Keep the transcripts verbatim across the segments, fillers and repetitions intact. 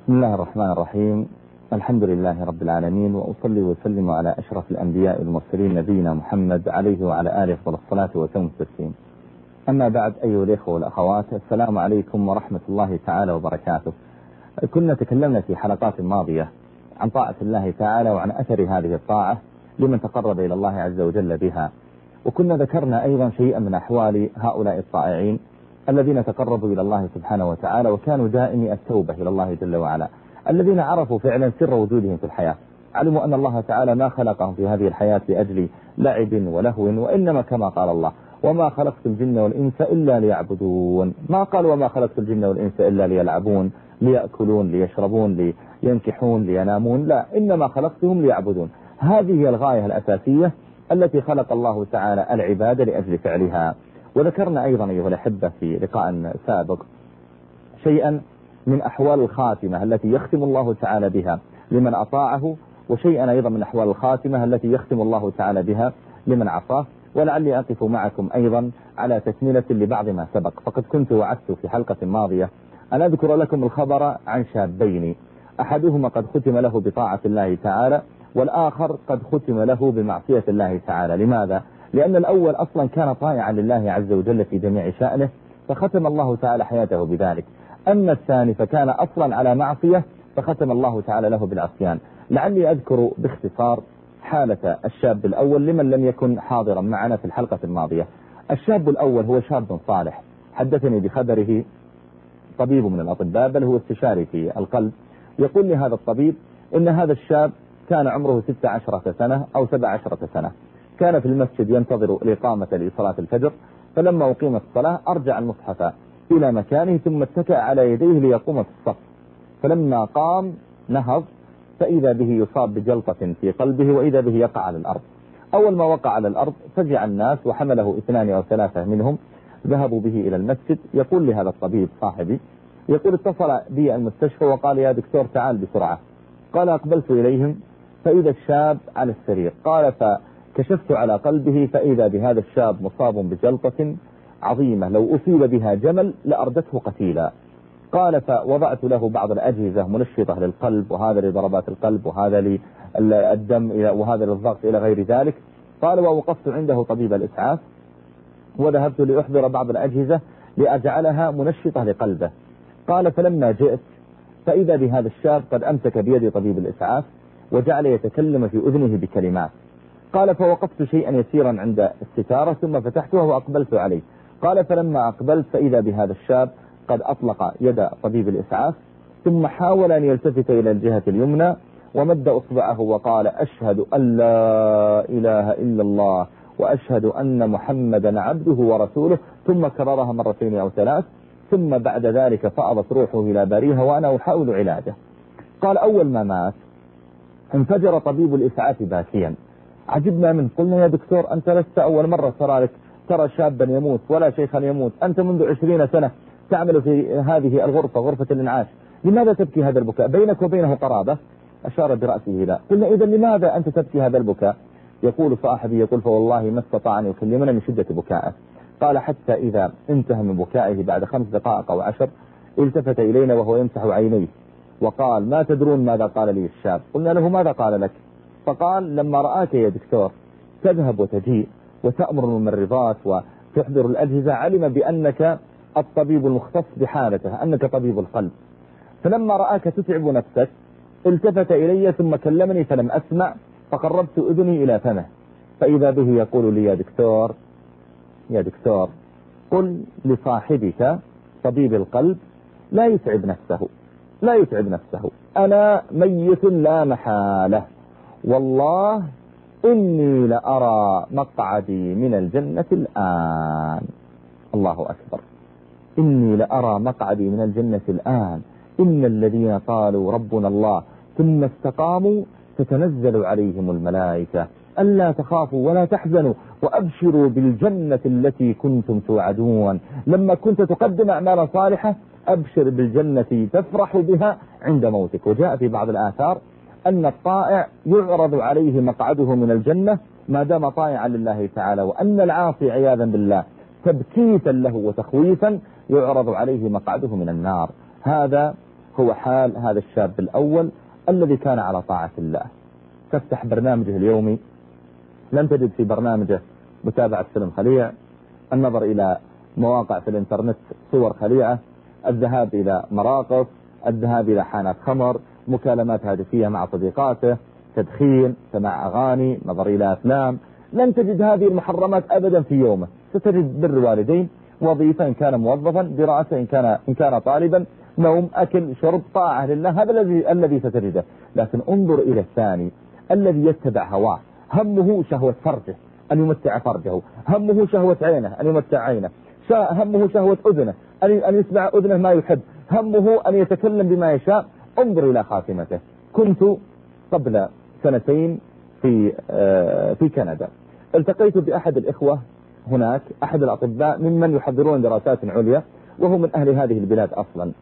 بسم الله الرحمن الرحيم. الحمد لله رب العالمين، وأصلي وسلم على أشرف الأنبياء والمرسلين نبينا محمد عليه وعلى آله أفضل الصلاة وتم التسليم. أما بعد، أيها الإخوة والأخوات، السلام عليكم ورحمة الله تعالى وبركاته. كنا تكلمنا في حلقات ماضية عن طاعة الله تعالى وعن أثر هذه الطاعة لمن تقرب إلى الله عز وجل بها، وكنا ذكرنا أيضا شيئا من أحوال هؤلاء الطائعين الذين تقربوا إلى الله سبحانه وتعالى وكانوا دائمي التوبة إلى الله جل وعلا، الذين عرفوا فعلا سر وجودهم في الحياة، علموا أن الله تعالى ما خلقهم في هذه الحياة لأجل لعب ولهو، وإنما كما قال الله: وما خلقت الجن والإنس إلا ليعبدون. ما قال وما خلقت الجن والإنس إلا ليلعبون، ليأكلون، ليشربون، لينكحون، لينامون، لا، إنما خلقتهم ليعبدون. هذه هي الغاية الأساسية التي خلق الله تعالى العباد لأجل فعلها. وذكرنا أيضا أيها الأحبة في لقاء سابق شيئا من أحوال الخاتمة التي يختم الله تعالى بها لمن أطاعه، وشيئا أيضا من أحوال الخاتمة التي يختم الله تعالى بها لمن عصاه. ولعلي أقف معكم أيضا على تكملة لبعض ما سبق، فقد كنت وعدت في حلقة ماضية أن أذكر لكم الخبر عن شابين، أحدهما قد ختم له بطاعة الله تعالى، والآخر قد ختم له بمعصية الله تعالى. لماذا؟ لأن الأول أصلا كان طائعا لله عز وجل في جميع شأنه، فختم الله تعالى حياته بذلك. أما الثاني فكان أصلا على معصية، فختم الله تعالى له بالعصيان. لعلي أذكر باختصار حالة الشاب الأول لمن لم يكن حاضرا معنا في الحلقة الماضية. الشاب الأول هو شاب صالح، حدثني بخبره طبيب من الأطباء، بل هو استشاري في القلب، يقول لي هذا الطبيب إن هذا الشاب كان عمره ستة عشرة سنة أو سبع عشرة سنة، كان في المسجد ينتظر الإقامة لصلاة الفجر، فلما أقيمت الصلاة أرجع المصحف إلى مكانه ثم اتكأ على يديه ليقوم في الصف، فلما قام نهض فإذا به يصاب بجلطة في قلبه، وإذا به يقع على الأرض. أول ما وقع على الأرض فزع الناس وحمله اثنان أو ثلاثة منهم، ذهبوا به إلى المسجد. يقول لي هذا الطبيب صاحبي، يقول: اتصل بي المستشفى وقال: يا دكتور تعال بسرعة. قال: أقبلت إليهم فإذا الشاب على السرير. قال: فكشفت على قلبه فإذا بهذا الشاب مصاب بجلطة عظيمة لو أصيب بها جمل لأردته قتيلا. قال: فوضعت له بعض الأجهزة منشطة للقلب، وهذا لضربات القلب، وهذا للدم، وهذا للضغط إلى غير ذلك. قال: ووقفت عنده طبيب الإسعاف وذهبت لأحضر بعض الأجهزة لأجعلها منشطة لقلبه. قال: فلما جئت فإذا بهذا الشاب قد أمسك بيد طبيب الإسعاف وجعل يتكلم في أذنه بكلمات. قال: فوقفت شيئا يسيرا عند الستارة ثم فتحتها وأقبلت عليه. قال: فلما أقبلت فإذا بهذا الشاب قد أطلق يد طبيب الإسعاف ثم حاول أن يلتفت إلى الجهة اليمنى ومد أصبعه وقال: أشهد أن لا إله إلا الله وأشهد أن محمدا عبده ورسوله، ثم كررها مرتين أو ثلاث، ثم بعد ذلك فأضت روحه إلى باريها وأنا أحاول علاجه. قال: أول ما مات انفجر طبيب الإسعاف باكيا. عجبنا منه، قلنا: يا دكتور أنت لست أول مرة ترى لك ترى شابا يموت ولا شيخا يموت، أنت منذ عشرين سنة تعمل في هذه الغرفة، غرفة الإنعاش، لماذا تبكي هذا البكاء؟ بينك وبينه قرابة؟ أشار برأسه لا. قلنا: إذا لماذا أنت تبكي هذا البكاء؟ يقول صاحبي، يقول: فوالله ما استطاع أن يكلمنا من شدة بكائه. قال: حتى إذا انتهى من بكائه بعد خمس دقائق أو عشر التفت إلينا وهو يمسح عينيه وقال: ما تدرون ماذا قال لي الشاب؟ قلنا له: ماذا قال لك؟ فقال: لما رآك يا دكتور تذهب وتجيء وتأمر الممرضات وتحضر الأجهزة علم بأنك الطبيب المختص بحالته، أنك طبيب القلب، فلما رآك تتعب نفسك التفت إلي ثم كلمني فلم أسمع، فقربت أذني إلى فمه فإذا به يقول لي: يا دكتور يا دكتور قل لصاحبك طبيب القلب لا يتعب نفسه لا يتعب نفسه أنا ميت لا محالة، والله إني لأرى مقعدي من الجنة الآن. الله أكبر، إني لأرى مقعدي من الجنة الآن. إن الذين قالوا ربنا الله ثم استقاموا تتنزل عليهم الملائكة ألا تخافوا ولا تحزنوا وأبشروا بالجنة التي كنتم توعدون. لما كنت تقدم أعمال صالحة أبشر بالجنة تفرح بها عند موتك. وجاء في بعض الآثار أن الطائع يعرض عليه مقعده من الجنة ما دام طائعا لله تعالى، وأن العاصي عياذا بالله تبكيتا له وتخويفا يعرض عليه مقعده من النار. هذا هو حال هذا الشاب الأول الذي كان على طاعة الله. تفتح برنامجه اليومي لن تجد في برنامجه متابعة فيلم خليع، النظر إلى مواقع في الانترنت صور خليعة، الذهاب إلى مراقص، الذهاب إلى حانات خمر، مكالمات هاتفية مع صديقاته، تدخين، سماع أغاني، نظر إلى أفلام. لن تجد هذه المحرمات أبدا في يومه. ستجد بر والدين، وظيفة إن كان موظفا، دراسة إن كان إن كان طالبا، نوم، أكل، شرب، طاعة لله، هذا الذي الذي ستجده. لكن انظر إلى الثاني الذي يتبع هواه، همه شهوة فرجه أن يمتع فرجه، همه شهوة عينه أن يمتع عينه، همه شهوة أذنه أن يسمع أذنه ما يحب، همه أن يتكلم بما يشاء. انظر إلى خاتمته. كنت قبل سنتين في في كندا، التقيت بأحد الإخوة هناك، أحد الأطباء ممن يحضرون دراسات عليا، وهو من أهل هذه البلاد أصلا.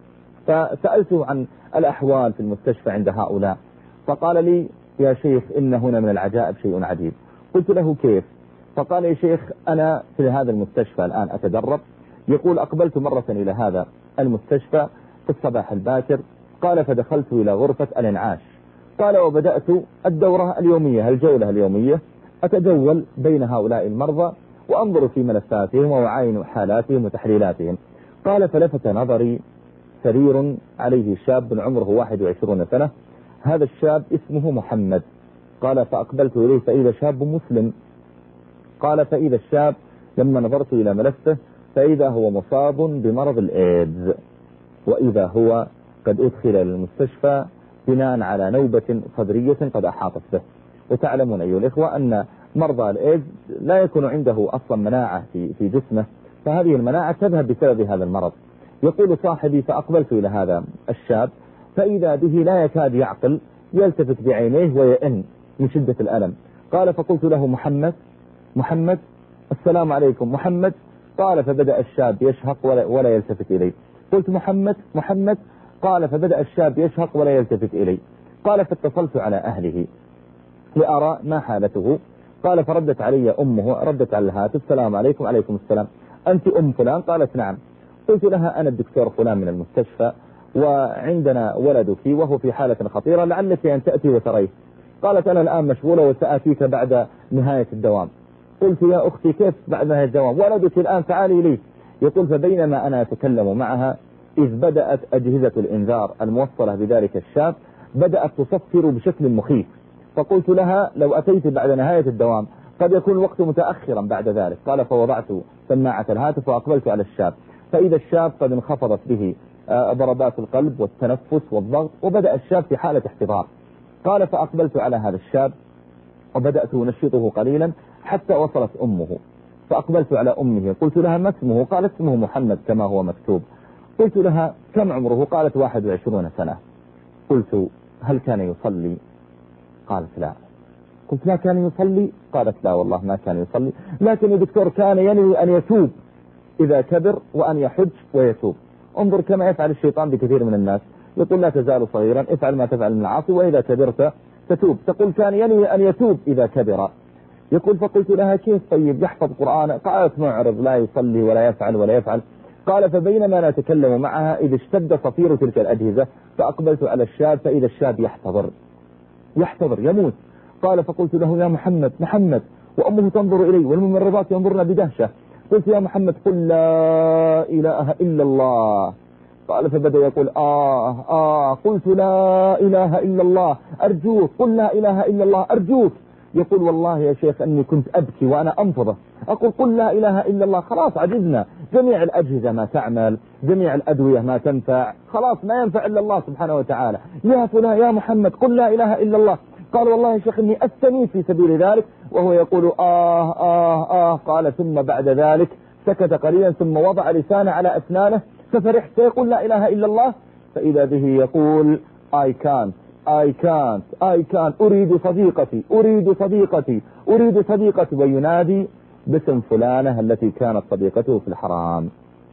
فسألته عن الأحوال في المستشفى عند هؤلاء، فقال لي يا شيخ إن هنا من العجائب شيء عجيب. قلت له كيف؟ فقال يا شيخ أنا في هذا المستشفى الآن أتدرب. يقول أقبلت مرة إلى هذا المستشفى في الصباح الباكر، قال فدخلت إلى غرفة الإنعاش، قال وبدأت الدورة اليومية، الجولة اليومية، أتجول بين هؤلاء المرضى وأنظر في ملفاتهم وأعاين حالاتهم وتحليلاتهم. قال فلفت نظري سرير عليه شاب عمره واحد وعشرون سنة، هذا الشاب اسمه محمد. قال فأقبلت إليه فإذا شاب مسلم. قال فإذا الشاب لما نظرت إلى ملفه فإذا هو مصاب بمرض الإيدز، وإذا هو قد أدخل للمستشفى بناء على نوبة صدرية قد أحاطت به. وتعلمون أيها الإخوة أن مرضى الإيدز لا يكون عنده أصلا مناعة في في جسمه، فهذه المناعة تذهب بسبب هذا المرض. يقول صاحبي فأقبلت إلى هذا الشاب فإذا به لا يكاد يعقل، يلتفت بعينيه ويئن من شدة الألم. قال فقلت له محمد محمد السلام عليكم محمد. قال فبدأ الشاب يشهق ولا, ولا يلتفت إلي. قلت محمد محمد. قال فبدأ الشاب يشهق ولا يلتفت إلي. قال فاتصلت على أهله لأرى ما حالته. قال فردت علي أمه، ردت على الهاتف السلام عليكم. عليكم السلام، أنت أم فلان؟ قالت نعم. قلت لها أنا الدكتور فلان من المستشفى، وعندنا ولدك وهو في حالة خطيرة، لعلك أن تأتي وتريه. قالت أنا الآن مشغولة وسأتيك بعد نهاية الدوام. قلت يا أختي كيف بعد نهاية الدوام؟ ولدك الآن، تعالي لي. يقول فبينما أنا أتكلم معها إذ بدأت أجهزة الإنذار الموصلة بذلك الشاب بدأت تصفر بشكل مخيف. فقلت لها لو أتيت بعد نهاية الدوام قد يكون الوقت متأخرا بعد ذلك. قال فوضعت سماعة الهاتف وأقبلت على الشاب فإذا الشاب قد انخفضت به ضربات القلب والتنفس والضغط، وبدأ الشاب في حالة احتضار. قال فأقبلت على هذا الشاب وبدأت أنشطه قليلا حتى وصلت أمه، فأقبلت على أمه قلت لها ما اسمه؟ قالت اسمه محمد كما هو مكتوب. قلت لها كم عمره؟ قالت واحد وعشرون سنة. قلت هل كان يصلي؟ قالت لا. قلت لا كان يصلي؟ قالت لا والله ما كان يصلي، لكن الدكتور كان ينوي أن يتوب إذا كبر وأن يحج ويتوب. انظر كما يفعل الشيطان بكثير من الناس، يقول لا تزال صغيرا افعل ما تفعل من العاصي وإذا كبرت تتوب. تقول كان ينوي أن يتوب إذا كبر. يقول فقلت لها كيف طيب يحفظ قرآن؟ قالت معرض لا يصلي ولا يفعل ولا يفعل. قال فبينما نتكلم معها إذا اشتد صفير تلك الأجهزة فأقبلت على الشاب فإذا الشاب يحتضر يحتضر يموت. قال فقلت له يا محمد محمد، وأمه تنظر إلي والممرضات ينظرن بدهشة. قلت يا محمد قل لا إله إلا الله. قال فبدأ يقول آه آه قلت لا إله إلا الله أرجوك، قل لا إله إلا الله أرجوك. يقول والله يا شيخ أني كنت أبكي وأنا أنفضه، أقول قل لا إله إلا الله. خلاص عجزنا، جميع الأجهزة ما تعمل، جميع الأدوية ما تنفع، خلاص ما ينفع إلا الله سبحانه وتعالى. يا فلان يا محمد قل لا إله إلا الله. قال والله يا شيخ إني أستميت في سبيل ذلك، وهو يقول آه آه آه. قال ثم بعد ذلك سكت قليلا ثم وضع لسانه على أسنانه ففرحت يقول لا إله إلا الله، فإذا به يقول I can't I can't I can't أريد صديقتي أريد صديقتي أريد صديقتي، وينادي باسم فلانة التي كانت صديقته في الحرام.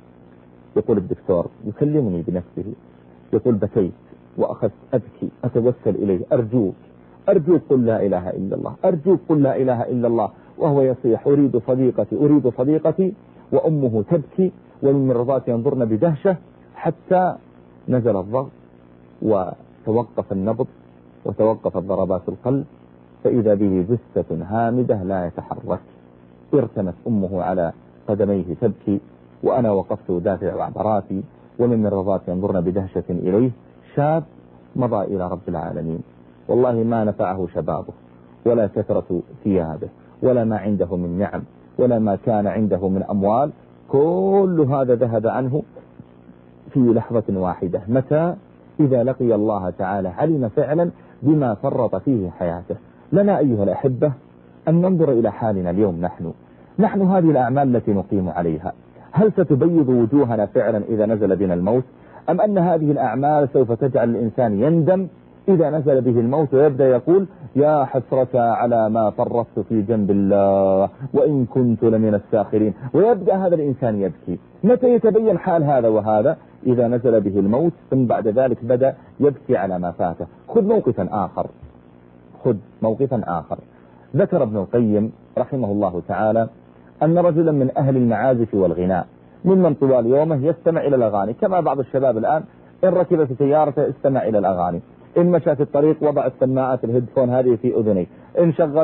يقول الدكتور يكلمني بنفسه، يقول بكيت وأخذت أبكي أتوسل إليه أرجوك أرجوك قل لا إله إلا الله أرجوك قل لا إله إلا الله، وهو يصيح أريد صديقتي أريد صديقتي، وأمه تبكي والممرضات ينظرن بدهشة، حتى نزل الضغط وتوقف النبض وتوقفت ضربات القلب، فإذا به جثة هامدة لا يتحرك. ارتمت أمه على قدميه تبكي، وأنا وقفت أدافع عبراتي، ومن مرضات ينظرن بدهشة إليه. شاب مضى إلى رب العالمين، والله ما نفعه شبابه ولا كثرة ثيابه ولا ما عنده من نعم ولا ما كان عنده من أموال، كل هذا ذهب عنه في لحظة واحدة. متى؟ إذا لقي الله تعالى علم فعلا بما فرط فيه حياته. لنا أيها الأحبة أن ننظر إلى حالنا اليوم. نحن نحن هذه الأعمال التي نقيم عليها، هل ستبيض وجوهنا فعلا إذا نزل بنا الموت، أم أن هذه الأعمال سوف تجعل الإنسان يندم إذا نزل به الموت ويبدأ يقول يا حسرة على ما فرطت في جنب الله وإن كنت لمن الساخرين، ويبدأ هذا الإنسان يبكي. متى يتبين حال هذا وهذا؟ إذا نزل به الموت، ثم بعد ذلك بدأ يبكي على ما فاته. خذ موقفا آخر خذ موقفا آخر ذكر ابن القيم رحمه الله تعالى أن رجلا من أهل المعازف والغناء، ممن طوال يومه يستمع إلى الأغاني، كما بعض الشباب الآن إن ركب في سيارته استمع إلى الأغاني، إن مشى في الطريق وضع السماعات الهيدفون هذه في أذنيه، إن شغل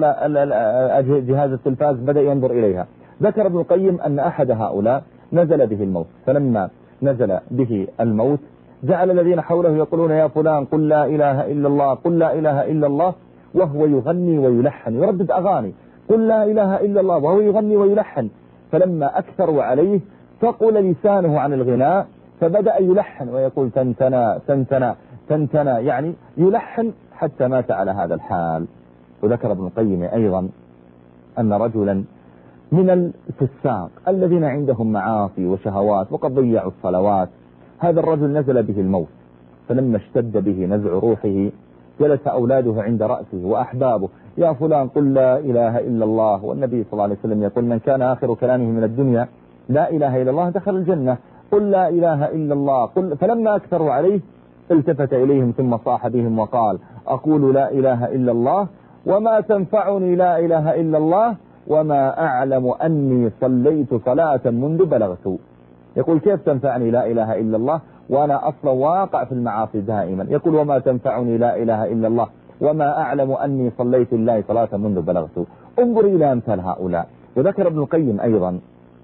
جهاز التلفاز بدأ ينظر إليها. ذكر ابن القيم أن أحد هؤلاء نزل به الموت، فلما نزل به الموت جعل الذين حوله يقولون يا فلان قل لا إله إلا الله قل لا إله إلا الله، وهو يغني ويلحن يردد أغاني قل لا إله إلا الله وهو يغني ويلحن. فلما أكثروا عليه ثقل لسانه عن الغناء، فبدأ يلحن ويقول تنتنا تنتنا تنتنا، يعني يلحن حتى مات على هذا الحال. وذكر ابن القيم أيضا أن رجلا من الفساق الذين عندهم معاصي وشهوات وقد ضيعوا الصلوات، هذا الرجل نزل به الموت، فلما اشتد به نزع روحه جلس أولاده عند رأسه وأحبابه يا فلان قل لا إله إلا الله، والنبي صلى الله عليه وسلم يقول من كان آخر كلامه من الدنيا لا إله إلا الله دخل الجنة، قل لا إله إلا الله قل. فلما أكثروا عليه التفت إليهم ثم صاح بهم وقال أقول لا إله إلا الله وما تنفعني لا إله إلا الله وما أعلم أني صليت صلاة منذ بلغت. يقول كيف تنفعني لا إله إلا الله وأنا أصلا واقع في المعاصي دائما؟ يقول وما تنفعني لا إله إلا الله وما أعلم أني صليت الله صلاة منذ بلغت. انظر إلى أمثال هؤلاء. وذكر ابن القيم أيضا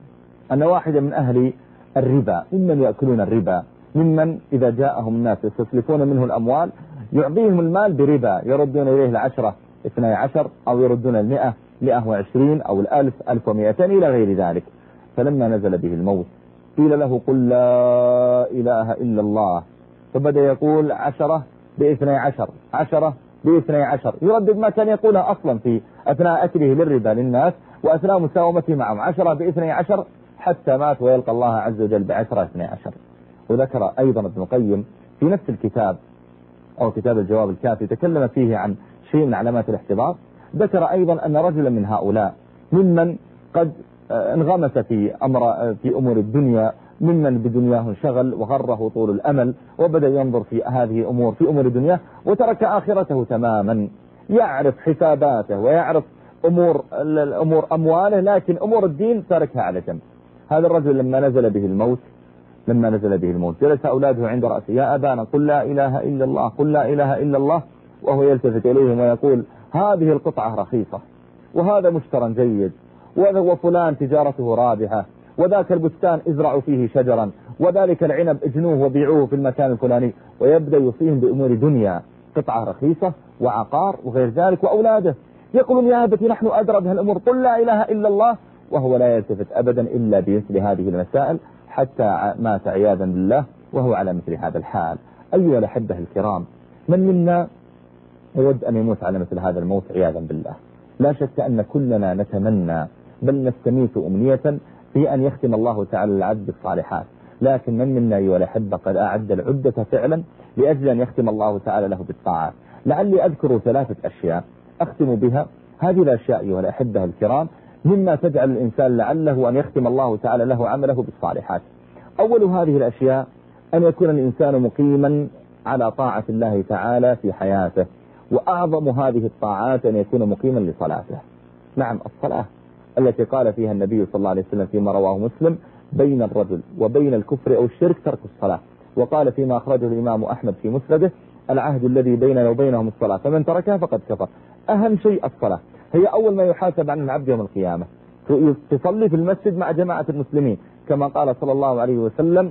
أن واحدا من أهل الربا، ممن يأكلون الربا، ممن إذا جاءهم الناس يستسلفون منه الأموال يعطيهم المال بربا، يردون إليه العشرة اثني عشر أو يردون المئة مئة وعشرين أو الألف ألف ومئتين إلى غير ذلك. فلما نزل به الموت قيل له قل لا إله إلا الله، فبدأ يقول عشرة باثني عشر عشرة باثني عشر، يردد ما كان يقولها أصلا في أثناء أكله للربا للناس وأثناء مساومته معهم، عشرة باثني عشر حتى مات ويلقى الله عز وجل بعشرة اثني عشر. وذكر أيضا ابن القيم في نفس الكتاب أو كتاب الجواب الكافي تكلم فيه عن شيء من علامات الاحتضار، ذكر أيضا أن رجلا من هؤلاء ممن قد انغمس في أمر في أمور الدنيا، ممن بدنياه انشغل وغره طول الأمل وبدأ ينظر في هذه أمور في أمور الدنيا وترك آخرته تماما، يعرف حساباته ويعرف أمور الأمور أمواله، لكن أمور الدين تركها على جنب. هذا الرجل لما نزل به الموت لما نزل به الموت جلس أولاده عند رأسه يا أبانا قل لا إله إلا الله قل لا إله إلا الله، وهو يلتفت إليهم ويقول هذه القطعة رخيصة وهذا مشترى جيد وفلان تجارته رابحة وذاك البستان ازرعوا فيه شجرا وذلك العنب اجنوه وبيعوه في المكان الفلاني، ويبدأ يوصيهم بأمور دنيا، قطعة رخيصة وعقار وغير ذلك، وأولاده يقولون يا أبتي نحن أدرى بها الأمور قل لا إله إلا الله، وهو لا يلتفت أبدا إلا بمثل هذه المسائل حتى مات عياذا بالله وهو على مثل هذا الحال. أيها الأحبة الكرام، من منا يود أن يموت على مثل هذا الموت عياذا بالله؟ لا شك أن كلنا نتمنى بل نستميت أمنية في أن يختم الله تعالى العبد بالصالحات، لكن من منا أيها الأحبة قد أعد العدة فعلا لأجل أن يختم الله تعالى له بالطاعات. لعلي أذكر ثلاثة أشياء أختم بها. هذه الأشياء أيها الأحبة الكرام مما تجعل الإنسان لعله أن يختم الله تعالى له عمله بالصالحات. أول هذه الأشياء أن يكون الإنسان مقيما على طاعة الله تعالى في حياته، وأعظم هذه الطاعات أن يكون مقيما لصلاته. نعم، الصلاة التي قال فيها النبي صلى الله عليه وسلم فيما رواه مسلم بين الرجل وبين الكفر أو الشرك ترك الصلاة، وقال فيما أخرجه الإمام أحمد في مسنده: العهد الذي بيننا وبينهم الصلاة، فمن تركها فقد كفر. أهم شيء الصلاة، هي أول ما يحاسب عن العبد يوم القيامة. تصلي في المسجد مع جماعة المسلمين، كما قال صلى الله عليه وسلم: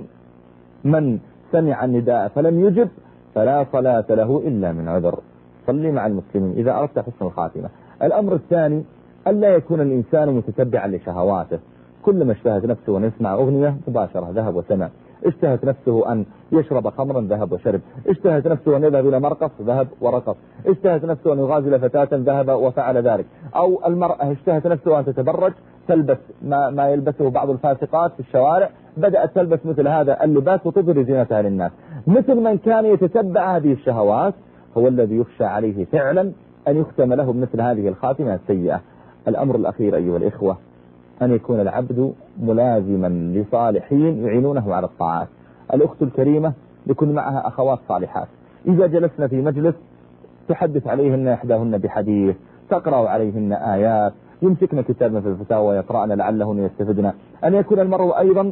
من سمع النداء فلم يجب فلا صلاة له إلا من عذر. صلي مع المسلمين إذا أردت حسن الخاتمة. الأمر الثاني: ألا يكون الإنسان متتبعا لشهواته، كلما اشتهت نفسه أن يسمع أغنية مباشرة ذهب وسمع، اشتهت نفسه أن يشرب خمرا ذهب وشرب، اشتهت نفسه أن يذهب إلى مرقص ذهب ورقص، اشتهت نفسه أن يغازل فتاة ذهب وفعل ذلك. أو المرأة اشتهت نفسه أن تتبرج، تلبس ما, ما يلبسه بعض الفاسقات في الشوارع، بدأت تلبس مثل هذا اللباس وتظهر زينتها للناس. مثل من كان يتتبع هذه الشهوات هو الذي يخشى عليه فعلا أن يختم له بمثل هذه الخاتمة السيئة. الأمر الأخير أيها الإخوة: أن يكون العبد ملازما لصالحين يعينونه على الطاعات. الأخت الكريمة يكون معها أخوات صالحات، إذا جلسنا في مجلس تحدث عليهن إحداهن بحديث، تقرأ عليهن آيات، يمسكن كتابنا في الفتاوى ويقرأن لعلهن يستفدن. أن يكون المرء أيضا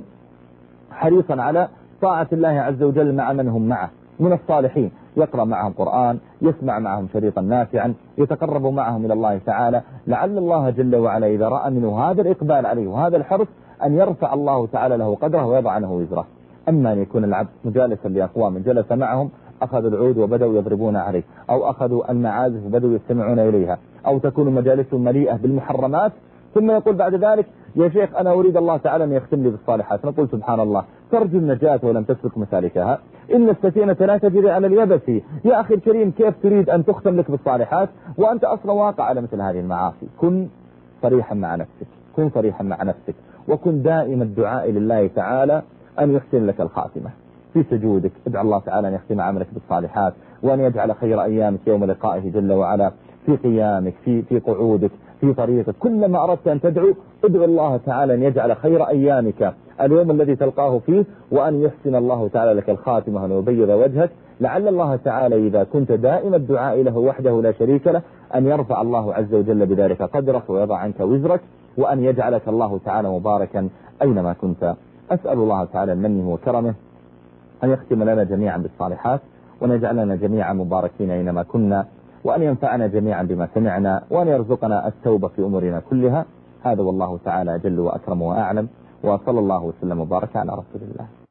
حريصا على طاعة الله عز وجل مع من هم معه من الصالحين، يقرأ معهم قرآن، يسمع معهم شريطا نافعا، يتقرب معهم إلى الله تعالى، لعل الله جل وعلا إذا رأى منه هذا الإقبال عليه وهذا الحرص أن يرفع الله تعالى له قدره ويضع عنه وزره. أما أن يكون العبد مجالسا لأقوام جلس معهم أخذوا العود وبدأوا يضربون عليه، أو أخذوا المعازف وبدأوا يستمعون إليها، أو تكون مجالسهم مليئة بالمحرمات، ثم يقول بعد ذلك: يا شيخ أنا أريد الله تعالى أن يختم لي بالصالحات. نقول: سبحان الله، ترجو النجاة ولم تسلك مسالكها، إن السفينة لا تجري على اليبس. يا أخي الكريم، كيف تريد أن تختم لك بالصالحات وأنت أصلا واقع على مثل هذه المعاصي؟ كن صريحا مع نفسك، كن صريحا مع نفسك، وكن دائما الدعاء لله تعالى أن يحسن لك الخاتمة. في سجودك ادعو الله تعالى أن يختم عملك بالصالحات، وأن يجعل خير أيامك يوم لقائه جل وعلا، في قيامك، في في قعودك، في طريقك. كلما أردت أن تدعو ادعو الله تعالى أن يجعل خير أيامك اليوم الذي تلقاه فيه، وأن يحسن الله تعالى لك الخاتمة وأن يبيض وجهك. لعل الله تعالى إذا كنت دائم الدعاء له وحده لا شريك له أن يرفع الله عز وجل بذلك قدرك ويضع عنك وزرك، وأن يجعلك الله تعالى مباركا أينما كنت. أسأل الله تعالى منه وكرمه أن يختم لنا جميعا بالصالحات، وأن يجعلنا جميعا مباركين أينما كنا، وأن ينفعنا جميعا بما سمعنا، وأن يرزقنا التوبة في أمورنا كلها. هذا والله تعالى جل وأكرم وأعلم، وصلى الله وسلم وبارك على رسول الله.